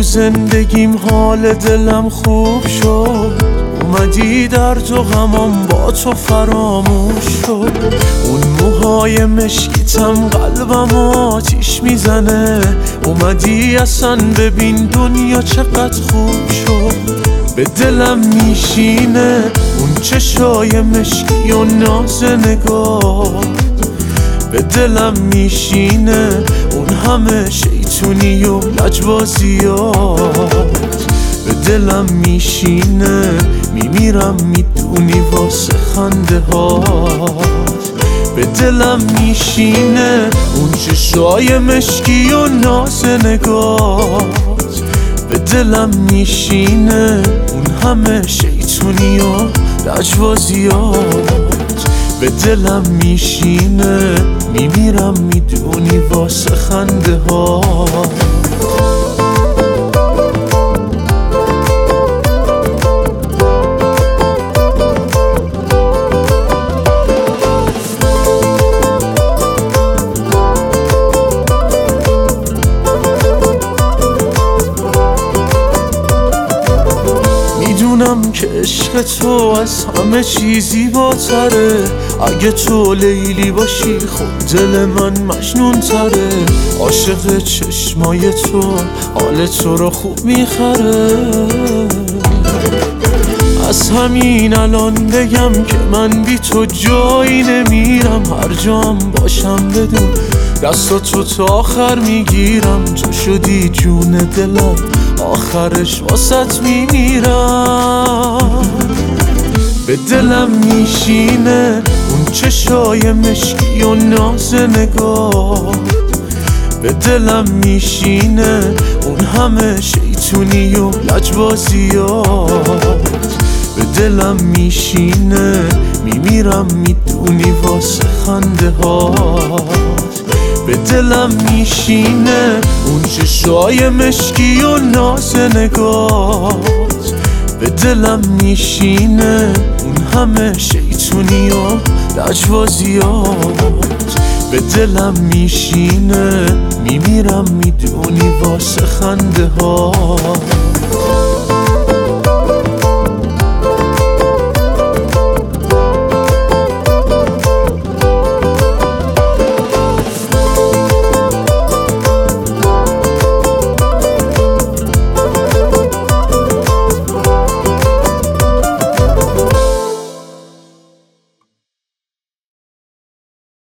زندگیم حال دلم خوب شد، اومدی در تو غمام با تو فراموش شد. اون موهای مشکیتم قلبم آتیش میزنه، اومدی اصلا ببین دنیا چقدر خوب شد. به دلم میشینه اون چشای مشکی و ناز نگاه، به دلم میشینه اون همه شیطونی و لجبازیات، به دلم میشینه میمیرم میدونی واسه خنده هات. به دلم میشینه اون چشای مشکی و ناز نگات، به دلم میشینه اون همه شیطونی و لجبازیات، به دلم میشینه میمیرم میدونی واسه خنده هات. میدونم که عشق تو از همه چیزی زیباتره، اگه تو لیلی باشی خود دل من مجنون تره. عاشق چشمای تو حال تو رو خوب میخره، از همین الان بگم که من بی تو جایی نمیرم. هر جام باشم بدون دستاتو تا آخر میگیرم، تو شدی جون دلم آخرش واسط میمیرم. به دلم میشینه اون چشای مشکی و ناز نگاه، به دلم میشینه اون همه شیطونی و لجبازیات، به دلم میشینه میمیرم میدونی واسه خنده هات. به دلم میشینه اون چشای مشکی و ناز نگات، به دلم میشینه اون همه شیطونی و لجبازیات، به دلم میشینه میمیرم میدونی واسه خنده ها.